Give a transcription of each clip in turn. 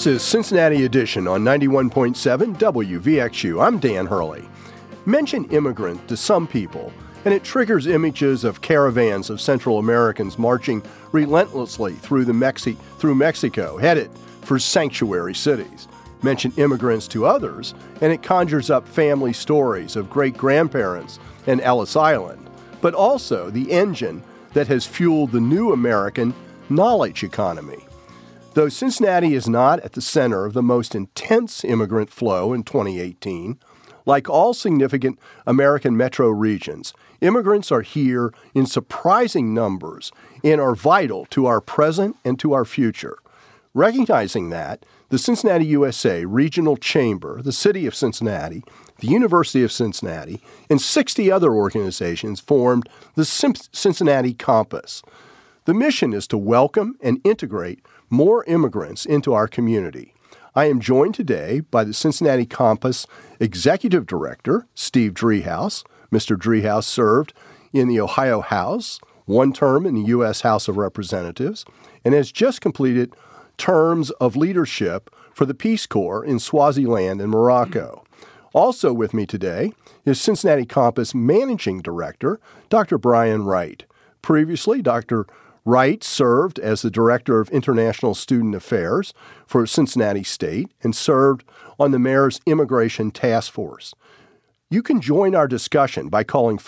This is Cincinnati Edition on 91.7 WVXU. I'm Dan Hurley. Mention immigrant to some people, and it triggers images of caravans of Central Americans marching relentlessly through Mexico, headed for sanctuary cities. Mention immigrants to others, and it conjures up family stories of great-grandparents in Ellis Island, but also the engine that has fueled the new American knowledge economy. Though Cincinnati is not at the center of the most intense immigrant flow in 2018, like all significant American metro regions, immigrants are here in surprising numbers and are vital to our present and to our future. Recognizing that, the Cincinnati USA Regional Chamber, the City of Cincinnati, the University of Cincinnati, and 60 other organizations formed the Cincinnati Compass. The mission is to welcome and integrate more immigrants into our community. I am joined today by the Cincinnati Compass Executive Director, Steve Driehaus. Mr. Driehaus served in the Ohio House, one term in the U.S. House of Representatives, and has just completed terms of leadership for the Peace Corps in Swaziland and Morocco. Also with me today is Cincinnati Compass Managing Director, Dr. Brian Wright. Previously, Dr. Wright served as the Director of International Student Affairs for Cincinnati State and served on the Mayor's Immigration Task Force. You can join our discussion by calling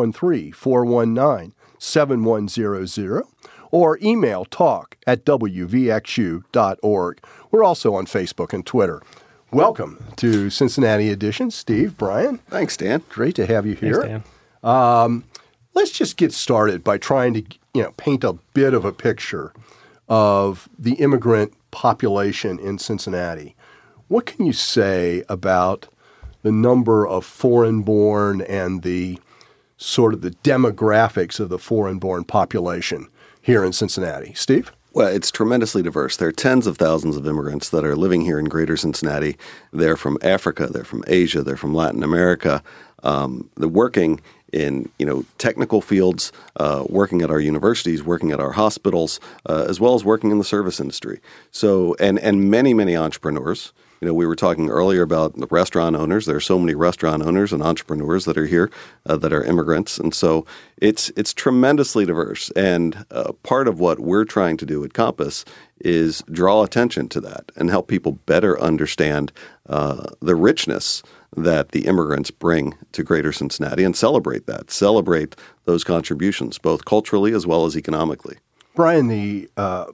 513-419-7100 or email talk@wvxu.org. We're also on Facebook and Twitter. Welcome to Cincinnati Edition. Steve, Brian. Thanks, Dan. Great to have you here. Thanks, Dan. Let's just get started by trying to paint a bit of a picture of the immigrant population in Cincinnati. What can you say about the number of foreign-born and the sort of the demographics of the foreign-born population here in Cincinnati? Steve? Well, it's tremendously diverse. There are tens of thousands of immigrants that are living here in greater Cincinnati. They're from Africa, they're from Asia, they're from Latin America. They're working in technical fields, working at our universities, working at our hospitals, as well as working in the service industry. So, and many, many entrepreneurs. We were talking earlier about the restaurant owners. There are so many restaurant owners and entrepreneurs that are here that are immigrants. And so it's tremendously diverse. And part of what we're trying to do at Compass is draw attention to that and help people better understand the richness that the immigrants bring to greater Cincinnati and celebrate those contributions, both culturally as well as economically. Brian, the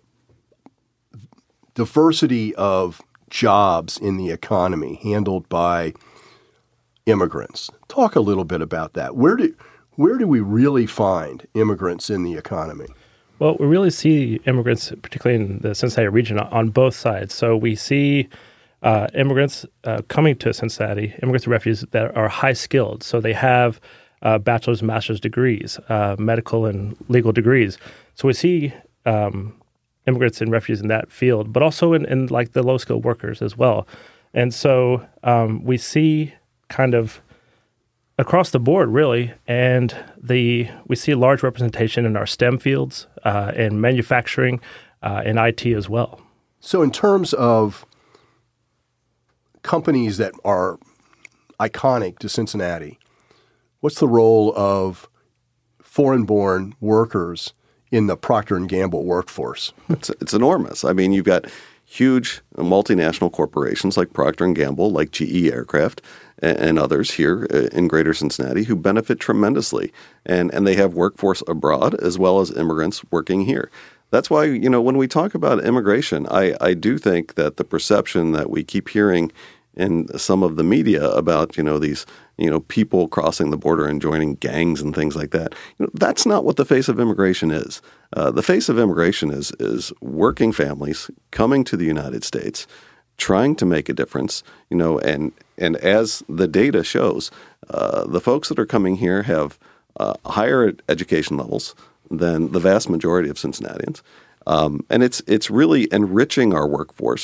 diversity of jobs in the economy handled by immigrants. Talk a little bit about that. Where do we really find immigrants in the economy? Well, we really see immigrants, particularly in the Cincinnati region, on both sides. So we see immigrants coming to Cincinnati, immigrants and refugees that are high-skilled. So they have bachelor's and master's degrees, medical and legal degrees. So we see immigrants and refugees in that field, but also in like the low-skilled workers as well. And so we see kind of across the board, really, and we see large representation in our STEM fields, in manufacturing, in IT as well. So in terms of companies that are iconic to Cincinnati, what's the role of foreign-born workers in the Procter & Gamble workforce? It's enormous. I mean, you've got huge multinational corporations like Procter & Gamble, like GE Aircraft, and others here in greater Cincinnati who benefit tremendously. And they have workforce abroad as well as immigrants working here. That's why, when we talk about immigration, I do think that the perception that we keep hearing in some of the media about, these, people crossing the border and joining gangs and things like that, that's not what the face of immigration is. The face of immigration is working families coming to the United States, trying to make a difference, and as the data shows, the folks that are coming here have higher education levels than the vast majority of Cincinnatians. And it's really enriching our workforce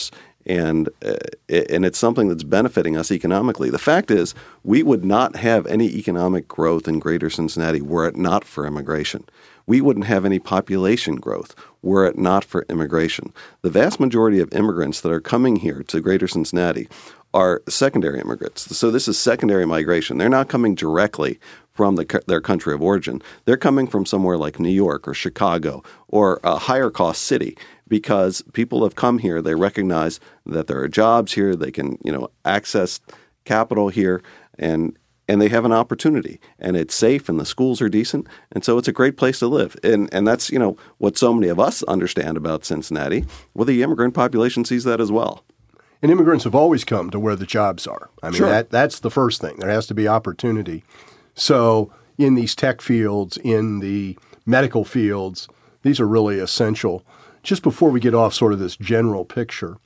and it's something that's benefiting us economically. The fact is, we would not have any economic growth in Greater Cincinnati were it not for immigration. We wouldn't have any population growth were it not for immigration. The vast majority of immigrants that are coming here to Greater Cincinnati are secondary immigrants. So this is secondary migration. They're not coming directly from their country of origin. They're coming from somewhere like New York or Chicago or a higher cost city because people have come here. They recognize that there are jobs here. They can, access capital here and they have an opportunity, and it's safe, and the schools are decent, and so it's a great place to live. And that's, what so many of us understand about Cincinnati. Well, the immigrant population sees that as well. And immigrants have always come to where the jobs are. I mean, Sure. that's the first thing. There has to be opportunity. So in these tech fields, in the medical fields, these are really essential. Just before we get off sort of this general picture,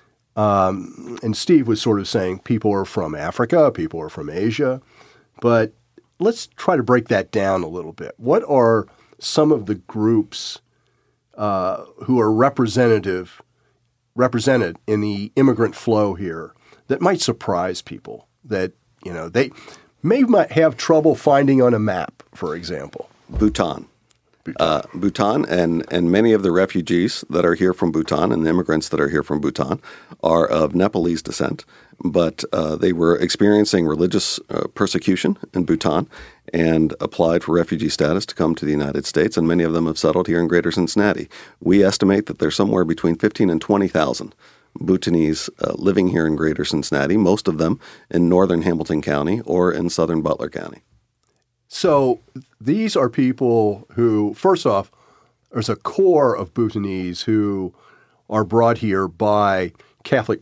and Steve was sort of saying people are from Africa, people are from Asia, but let's try to break that down a little bit. What are some of the groups who are represented in the immigrant flow here that might surprise people that, they might have trouble finding on a map, for example? Bhutan. Bhutan and many of the refugees that are here from Bhutan and the immigrants that are here from Bhutan are of Nepalese descent, but they were experiencing religious persecution in Bhutan and applied for refugee status to come to the United States, and many of them have settled here in Greater Cincinnati. We estimate that there's somewhere between 15 and 20,000 Bhutanese living here in Greater Cincinnati, most of them in northern Hamilton County or in southern Butler County. So these are people who, first off, there's a core of Bhutanese who are brought here by Catholic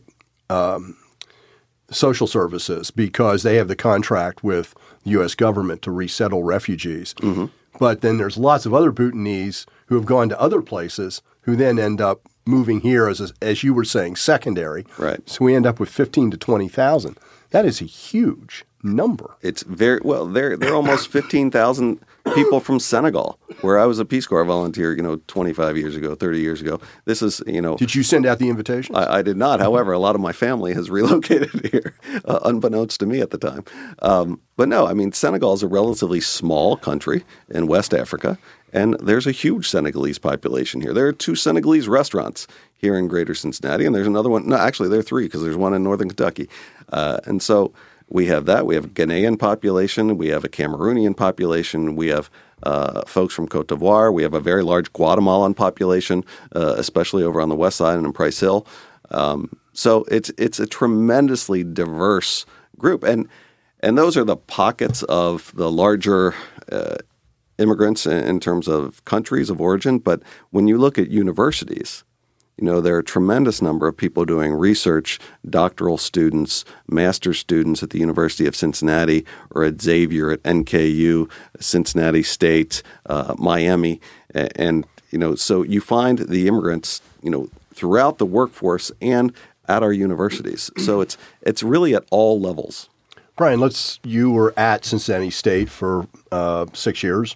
social services because they have the contract with the U.S. government to resettle refugees. Mm-hmm. But then there's lots of other Bhutanese who have gone to other places who then end up moving here as you were saying, secondary. Right. So we end up with 15 to 20,000. That is a huge number. It's very well. There are almost 15,000 people from Senegal, where I was a Peace Corps volunteer. 25 years ago, 30 years ago. This is Did you send out the invitations? I did not. However, a lot of my family has relocated here, unbeknownst to me at the time. But no, I mean Senegal is a relatively small country in West Africa, and there's a huge Senegalese population here. There are 2 Senegalese restaurants here in Greater Cincinnati, and there's another one. No, actually, there are 3 because there's one in northern Kentucky, and so. We have that. We have a Ghanaian population. We have a Cameroonian population. We have folks from Cote d'Ivoire. We have a very large Guatemalan population, especially over on the west side and in Price Hill. So it's a tremendously diverse group, and those are the pockets of the larger immigrants in terms of countries of origin. But when you look at universities, there are a tremendous number of people doing research, doctoral students, master's students at the University of Cincinnati or at Xavier, at NKU, Cincinnati State, Miami. And, so you find the immigrants, throughout the workforce and at our universities. So it's really at all levels. Brian, you were at Cincinnati State for 6 years.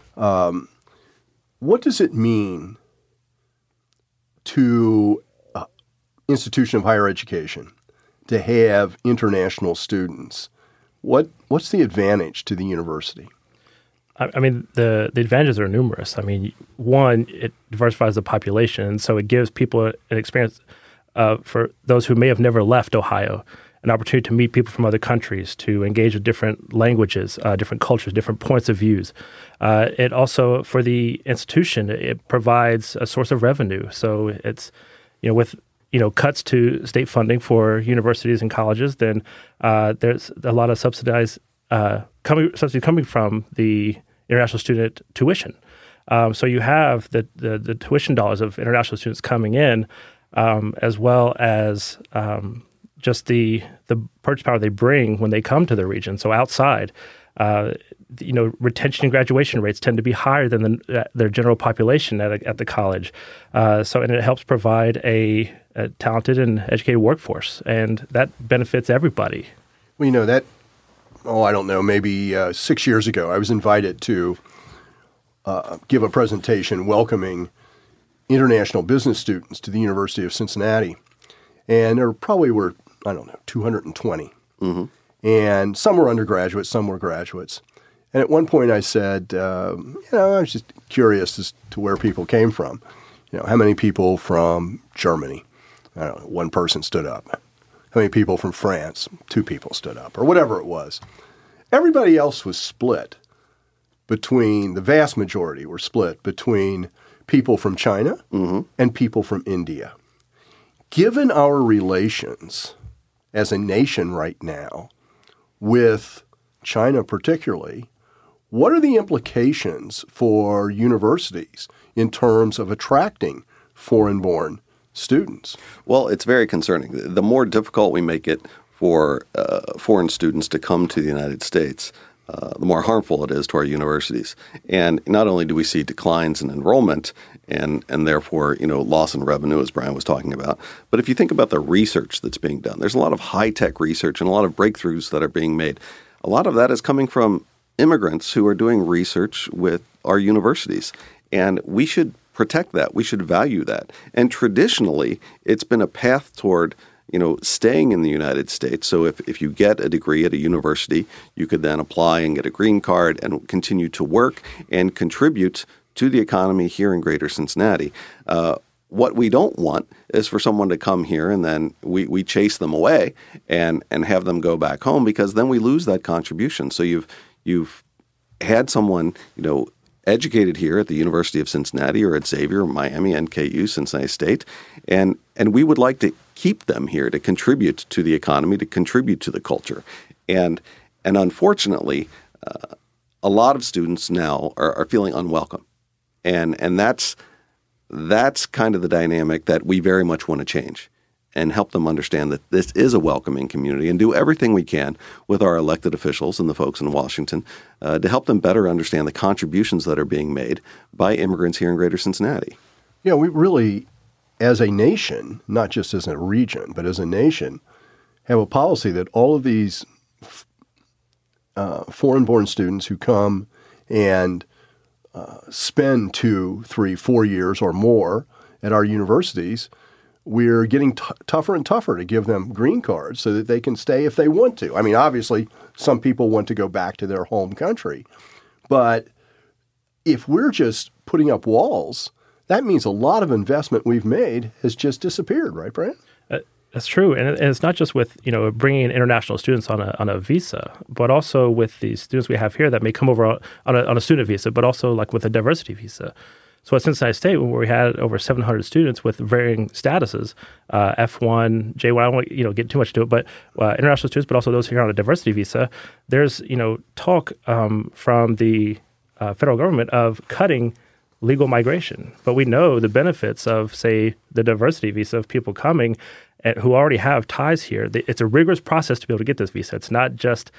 What does it mean to institution of higher education to have international students? What's the advantage to the university? I mean, the advantages are numerous. I mean, one, it diversifies the population, so it gives people an experience for those who may have never left Ohio, an opportunity to meet people from other countries, to engage with different languages, different cultures, different points of views. It also, for the institution, it provides a source of revenue. So it's, with cuts to state funding for universities and colleges, then there's a lot of subsidy coming from the international student tuition. So you have the tuition dollars of international students coming in, as well as just the purchase power they bring when they come to the region. So outside, retention and graduation rates tend to be higher than their general population at the college. And it helps provide a talented and educated workforce, and that benefits everybody. Well, I don't know, maybe 6 years ago, I was invited to give a presentation welcoming international business students to the University of Cincinnati. And there probably were, 220. Mm-hmm. And some were undergraduates, some were graduates. And at one point I said, I was just curious as to where people came from. How many people from Germany? I don't know, one person stood up. How many people from France? 2 people stood up, or whatever it was. Everybody else was split between, the vast majority were split between people from China and people from India. Given our relations as a nation right now with China particularly, what are the implications for universities in terms of attracting foreign-born students? Well, it's very concerning. The more difficult we make it for foreign students to come to the United States, the more harmful it is to our universities. And not only do we see declines in enrollment and therefore, loss in revenue, as Brian was talking about, but if you think about the research that's being done, there's a lot of high-tech research and a lot of breakthroughs that are being made. A lot of that is coming from immigrants who are doing research with our universities. And we should protect that. We should value that. And traditionally, it's been a path toward staying in the United States. So if you get a degree at a university, you could then apply and get a green card and continue to work and contribute to the economy here in Greater Cincinnati. What we don't want is for someone to come here and then we chase them away and have them go back home, because then we lose that contribution. So you've had someone, educated here at the University of Cincinnati or at Xavier, Miami, NKU, Cincinnati State, and we would like to keep them here to contribute to the economy, to contribute to the culture. And unfortunately, a lot of students now are feeling unwelcome. And that's kind of the dynamic that we very much want to change and help them understand that this is a welcoming community, and do everything we can with our elected officials and the folks in Washington to help them better understand the contributions that are being made by immigrants here in Greater Cincinnati. Yeah, we really, as a nation, not just as a region, but as a nation, have a policy that all of these foreign-born students who come and spend 2, 3, 4 years or more at our universities, we're getting tougher and tougher to give them green cards so that they can stay if they want to. I mean, obviously, some people want to go back to their home country. But if we're just putting up walls, that means a lot of investment we've made has just disappeared, right, Brian? That's true. And it's not just with, bringing in international students on a visa, but also with the students we have here that may come over on a student visa, but also like with a diversity visa. So at Cincinnati State, where we had over 700 students with varying statuses, F1, J1, I don't want to get too much into it, but international students, but also those here on a diversity visa, there's talk from the federal government of cutting legal migration. But we know the benefits of, say, the diversity visa of people coming who already have ties here. It's a rigorous process to be able to get this visa. It's not just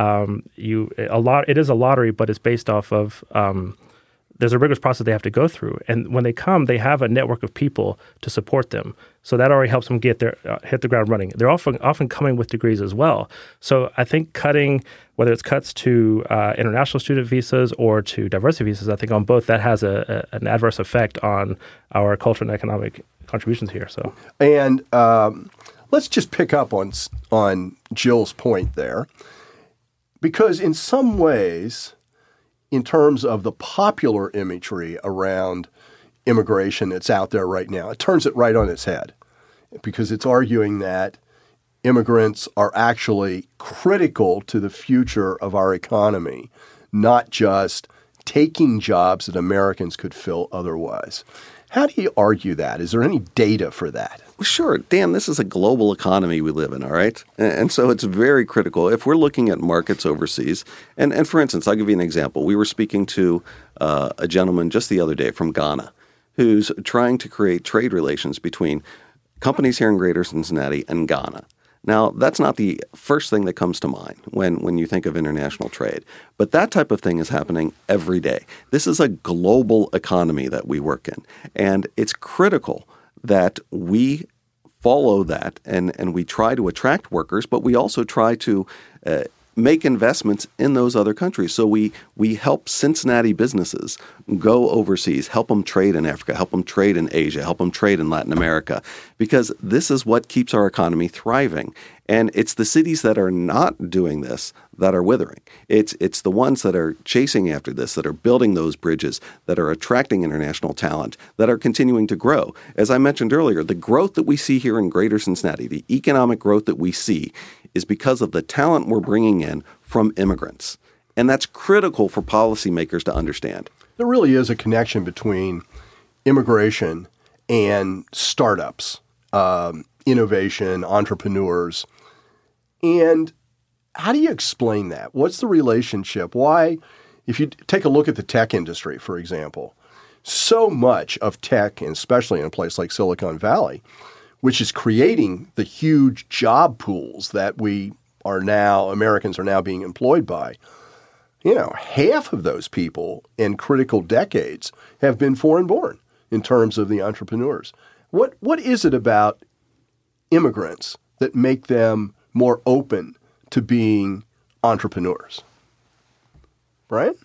it is a lottery, but it's based off of there's a rigorous process they have to go through. And when they come, they have a network of people to support them. So that already helps them get hit the ground running. They're often coming with degrees as well. So I think cutting, whether it's cuts to international student visas or to diversity visas, I think on both that has an adverse effect on our cultural and economic contributions here. So, and let's just pick up on Jill's point there, because in some ways, in terms of the popular imagery around immigration that's out there right now, it turns it right on its head, because it's arguing that immigrants are actually critical to the future of our economy, not just taking jobs that Americans could fill otherwise. How do you argue that? Is there any data for that? Sure. Dan, this is a global economy we live in, all right? And so it's very critical. If we're looking at markets overseas, and for instance, I'll give you an example. We were speaking to a gentleman just the other day from Ghana who's trying to create trade relations between companies here in Greater Cincinnati and Ghana. Now, that's not the first thing that comes to mind when you think of international trade, but that type of thing is happening every day. This is a global economy that we work in, and it's critical that we follow that and we try to attract workers, but we also try to make investments in those other countries. So we help Cincinnati businesses go overseas, help them trade in Africa, help them trade in Asia, help them trade in Latin America, because this is what keeps our economy thriving. And it's the cities that are not doing this that are withering. It's the ones that are chasing after this, that are building those bridges, that are attracting international talent, that are continuing to grow. As I mentioned earlier, the growth that we see here in Greater Cincinnati, the economic growth that we see, is because of the talent we're bringing in from immigrants. And that's critical for policymakers to understand. There really is a connection between immigration and startups, innovation, entrepreneurs. And how do you explain that? What's the relationship? Why, if you take a look at the tech industry, for example, so much of tech, and especially in a place like Silicon Valley, which is creating the huge job pools that Americans are now being employed by. Half of those people in critical decades have been foreign-born in terms of the entrepreneurs. What is it about immigrants that make them more open to being entrepreneurs? Brian?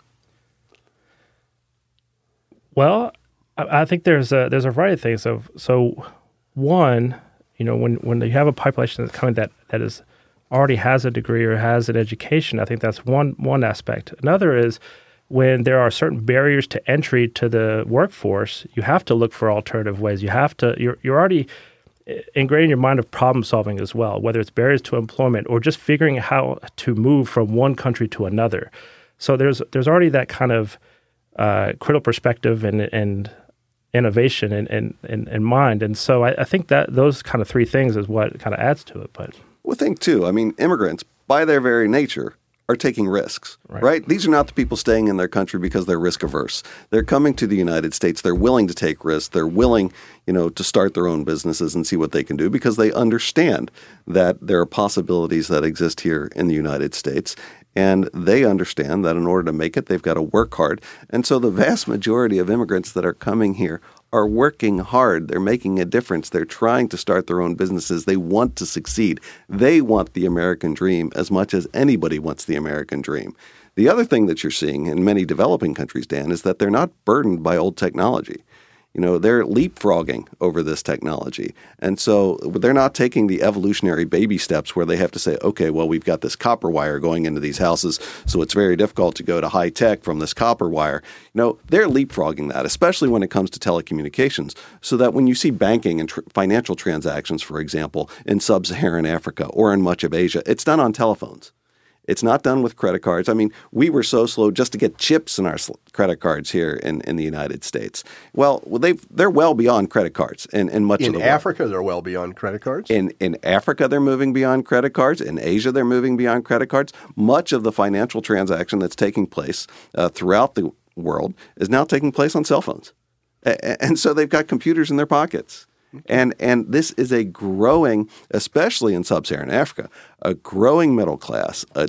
Well, I think there's a variety of things. So one, when you have a population that's coming that is already has a degree or has an education, I think that's one aspect. Another is when there are certain barriers to entry to the workforce, you have to look for alternative ways. You're already ingrained in your mind of problem solving as well, whether it's barriers to employment or just figuring out how to move from one country to another. So there's already that kind of critical perspective and innovation in mind. And so I think that those kind of three things is what kind of adds to it. But well, think too, immigrants, by their very nature, are taking risks, right? These are not the people staying in their country because they're risk averse. They're coming to the United States. They're willing to take risks. They're willing, to start their own businesses and see what they can do because they understand that there are possibilities that exist here in the United States. And they understand that in order to make it, they've got to work hard. And so the vast majority of immigrants that are coming here are working hard. They're making a difference. They're trying to start their own businesses. They want to succeed. They want the American dream as much as anybody wants the American dream. The other thing that you're seeing in many developing countries, Dan, is that they're not burdened by old technology. They're leapfrogging over this technology. And so they're not taking the evolutionary baby steps where they have to say, okay, well, we've got this copper wire going into these houses, so it's very difficult to go to high tech from this copper wire. They're leapfrogging that, especially when it comes to telecommunications, so that when you see banking and financial transactions, for example, in sub-Saharan Africa or in much of Asia, it's done on telephones. It's not done with credit cards. We were so slow just to get chips in our credit cards here in the United States. Well, they're well beyond credit cards in much of the world. In Africa, they're well beyond credit cards? In Africa, they're moving beyond credit cards. In Asia, they're moving beyond credit cards. Much of the financial transaction that's taking place throughout the world is now taking place on cell phones. And so they've got computers in their pockets. And this is a growing, especially in sub-Saharan Africa, a growing middle class, a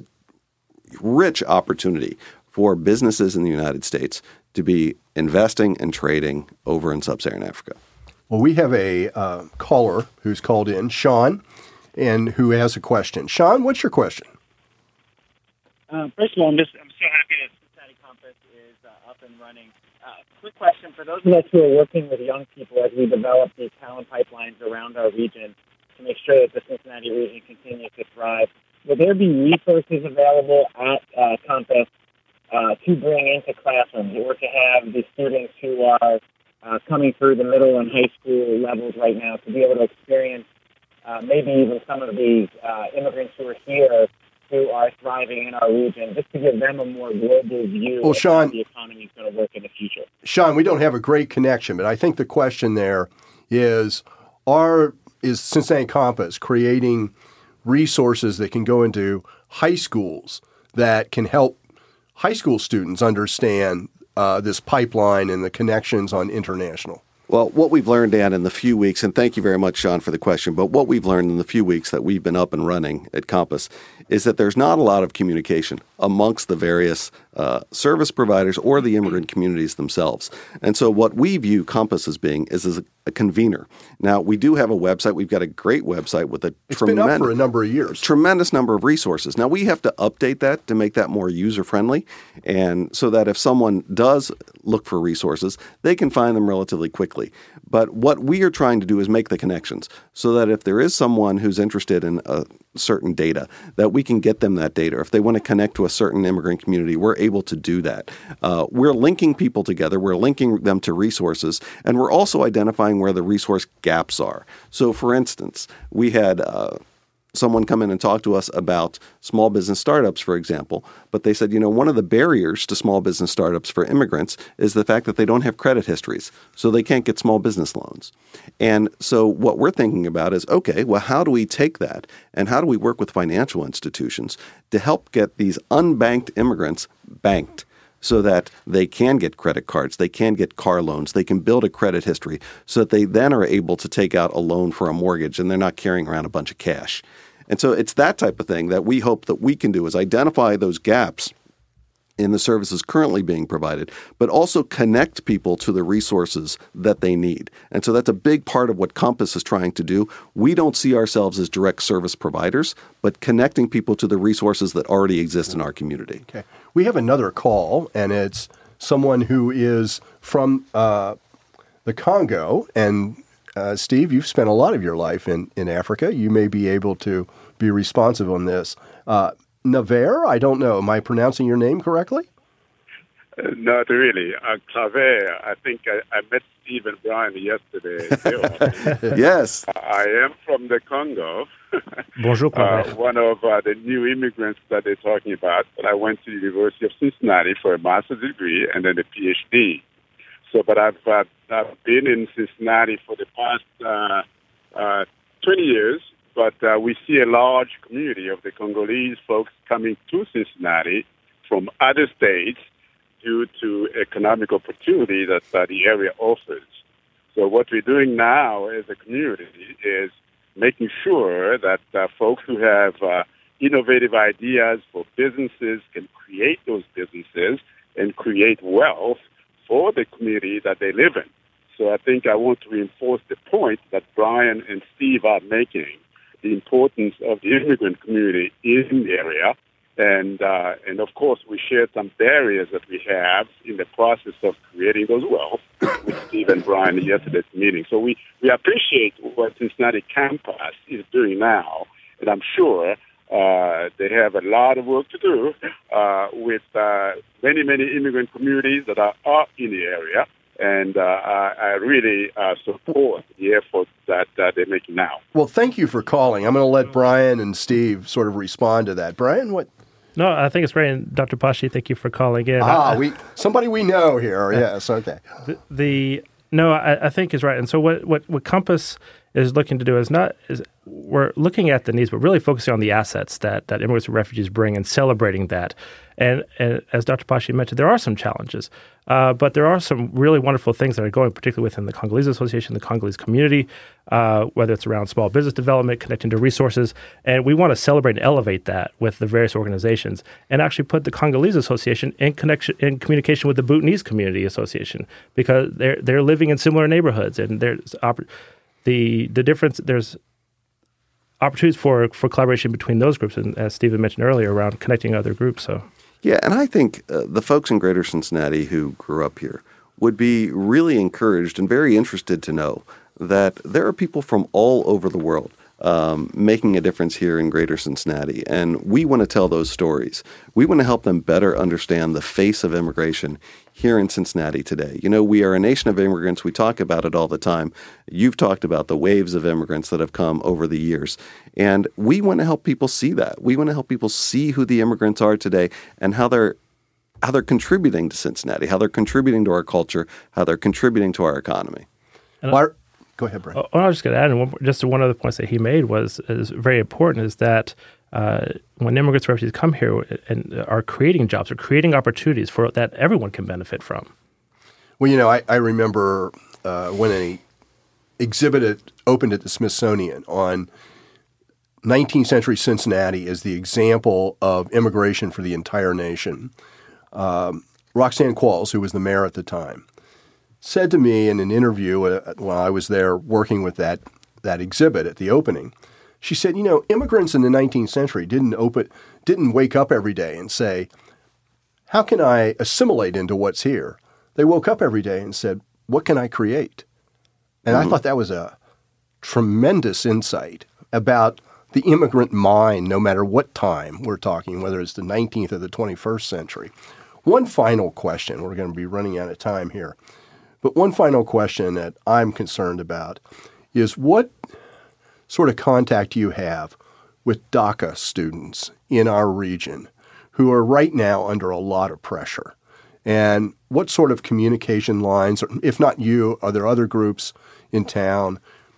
rich opportunity for businesses in the United States to be investing and trading over in sub-Saharan Africa. Well, we have a caller who's called in, Sean, and who has a question. Sean, what's your question? First of all, I'm so happy that Cincinnati Compass is up and running. Quick question for those of us who are working with young people as we develop these talent pipelines around our region to make sure that the Cincinnati region continues to thrive. Will there be resources available at Compass to bring into classrooms or to have the students who are coming through the middle and high school levels right now to be able to experience maybe even some of these immigrants who are here who are thriving in our region, just to give them a more global view of how the economy is going to work in the future? Sean, we don't have a great connection, but I think the question there is Cincinnati Compass creating resources that can go into high schools that can help high school students understand this pipeline and the connections on international? Well, what we've learned, Dan, in the few weeks, and thank you very much, Sean, for the question, but what we've learned in the few weeks that we've been up and running at Compass is that there's not a lot of communication amongst the various service providers or the immigrant communities themselves. And so what we view Compass as being is as a convener. Now, we do have a website. We've got a great website with It's been up for a number of years. Tremendous number of resources. Now, we have to update that to make that more user-friendly, and so that if someone does look for resources, they can find them relatively quickly. But what we are trying to do is make the connections so that if there is someone who's interested in a certain data, that we can get them that data. If they want to connect to a certain immigrant community, we're able to do that. We're linking people together. We're linking them to resources, and we're also identifying where the resource gaps are. So, for instance, we had someone come in and talk to us about small business startups, for example, but they said, one of the barriers to small business startups for immigrants is the fact that they don't have credit histories, so they can't get small business loans. And so what we're thinking about is, okay, well, how do we take that and how do we work with financial institutions to help get these unbanked immigrants banked, so that they can get credit cards, they can get car loans, they can build a credit history so that they then are able to take out a loan for a mortgage and they're not carrying around a bunch of cash. And so it's that type of thing that we hope that we can do, is identify those gaps in the services currently being provided, but also connect people to the resources that they need. And so that's a big part of what Compass is trying to do. We don't see ourselves as direct service providers, but connecting people to the resources that already exist in our community. Okay. We have another call, and it's someone who is from the Congo. And Steve, you've spent a lot of your life in Africa. You may be able to be responsive on this. Navarre, I don't know. Am I pronouncing your name correctly? Not really. Claver, I think I met Steve and Brian yesterday. Yes. I am from the Congo. Bonjour, Claver. One of the new immigrants that they're talking about. But I went to the University of Cincinnati for a master's degree and then a PhD. So, but I've been in Cincinnati for the past 20 years. But we see a large community of the Congolese folks coming to Cincinnati from other states due to economic opportunity that the area offers. So what we're doing now as a community is making sure that folks who have innovative ideas for businesses can create those businesses and create wealth for the community that they live in. So I think I want to reinforce the point that Brian and Steve are making, the importance of the immigrant community in the area. And of course, we shared some barriers that we have in the process of creating those wealth with Steve and Brian at yesterday's meeting. So we appreciate what Cincinnati campus is doing now, and I'm sure they have a lot of work to do with many, many immigrant communities that are in the area. And I really support the efforts that they're making now. Well, thank you for calling. I'm going to let Brian and Steve sort of respond to that. Brian, what? No, I think it's great. And Dr. Pashi, thank you for calling in. Somebody we know here. Yes, okay. I think is right. And so what Compass is looking to do is we're looking at the needs, but really focusing on the assets that immigrants and refugees bring and celebrating that. And as Dr. Pashi mentioned, there are some challenges, but there are some really wonderful things that are going, particularly within the Congolese Association, the Congolese community, whether it's around small business development, connecting to resources. And we want to celebrate and elevate that with the various organizations and actually put the Congolese Association in communication with the Bhutanese Community Association, because they're living in similar neighborhoods, and there's the difference. There's opportunities for collaboration between those groups, and as Stephen mentioned earlier, around connecting other groups. So, yeah, and I think the folks in Greater Cincinnati who grew up here would be really encouraged and very interested to know that there are people from all over the world making a difference here in Greater Cincinnati, and we want to tell those stories. We want to help them better understand the face of immigration here in Cincinnati today. We are a nation of immigrants. We talk about it all the time. You've talked about the waves of immigrants that have come over the years, and we want to help people see that. We want to help people see who the immigrants are today and how they're contributing to Cincinnati, how they're contributing to our culture, how they're contributing to our economy. Go ahead, Brian. I was just going to add, and just one of the points that he made is very important, is that when immigrants and refugees come here and are creating jobs or creating opportunities for that everyone can benefit from. Well, I remember when an exhibit opened at the Smithsonian on 19th century Cincinnati as the example of immigration for the entire nation, Roxanne Qualls, who was the mayor at the time, said to me in an interview while I was there working with that exhibit at the opening, she said, immigrants in the 19th century didn't wake up every day and say, how can I assimilate into what's here? They woke up every day and said, what can I create? And I thought that was a tremendous insight about the immigrant mind, no matter what time we're talking, whether it's the 19th or the 21st century. One final question. We're going to be running out of time here. But one final question that I'm concerned about is what sort of contact you have with DACA students in our region who are right now under a lot of pressure. And what sort of communication lines, if not you, are there other groups in town?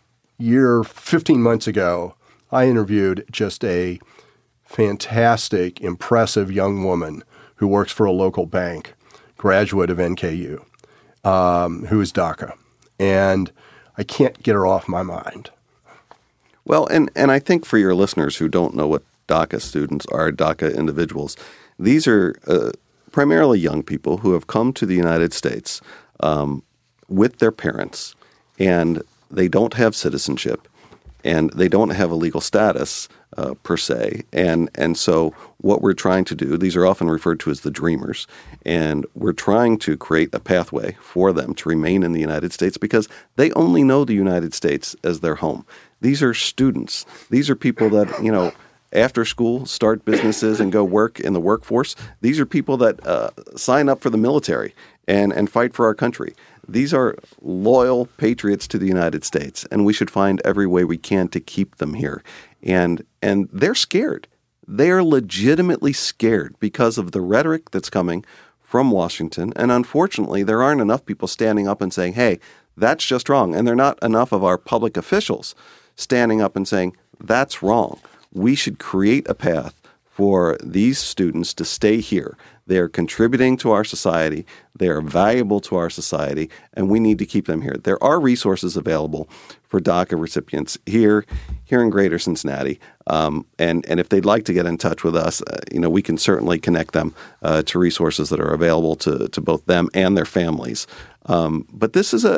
15 months ago, I interviewed just a fantastic, impressive young woman who works for a local bank, graduate of NKU, who is DACA. And I can't get her off my mind. Well, and I think for your listeners who don't know what DACA students are, DACA individuals, these are primarily young people who have come to the United States with their parents, and they don't have citizenship, and they don't have a legal status per se. And so what we're trying to do, these are often referred to as the dreamers, and we're trying to create a pathway for them to remain in the United States because they only know the United States as their home. These are students. These are people that, after school start businesses and go work in the workforce. These are people that sign up for the military and fight for our country. These are loyal patriots to the United States, and we should find every way we can to keep them here. And they're scared. They are legitimately scared because of the rhetoric that's coming from Washington. And unfortunately, there aren't enough people standing up and saying, hey, that's just wrong. And there are not enough of our public officials standing up and saying, that's wrong. We should create a path for these students to stay here. They are contributing to our society. They are valuable to our society, and we need to keep them here. There are resources available for DACA recipients here in Greater Cincinnati. And if they'd like to get in touch with us, we can certainly connect them to resources that are available to both them and their families. But this is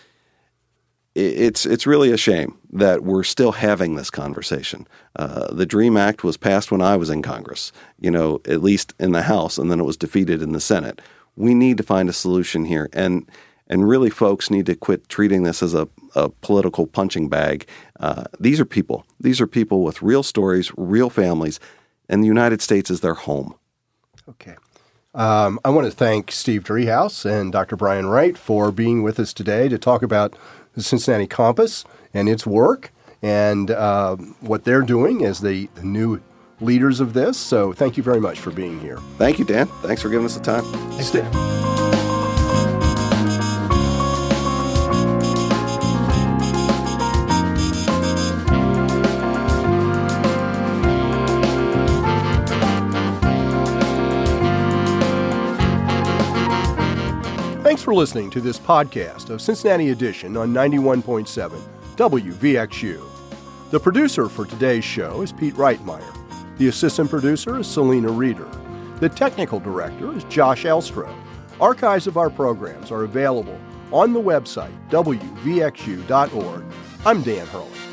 It's really a shame that we're still having this conversation. The DREAM Act was passed when I was in Congress, at least in the House, and then it was defeated in the Senate. We need to find a solution here, and really folks need to quit treating this as a political punching bag. These are people. These are people with real stories, real families, and the United States is their home. Okay. I want to thank Steve Driehaus and Dr. Brian Wright for being with us today to talk about the Cincinnati Compass and its work and what they're doing as the new leaders of this. So thank you very much for being here. Thank you, Dan. Thanks for giving us the time. Thanks, Dan. Thanks for listening to this podcast of Cincinnati Edition on 91.7 WVXU. The producer for today's show is Pete Reitmeyer. The assistant producer is Selena Reeder. The technical director is Josh Elstro. Archives of our programs are available on the website, wvxu.org. I'm Dan Hurley.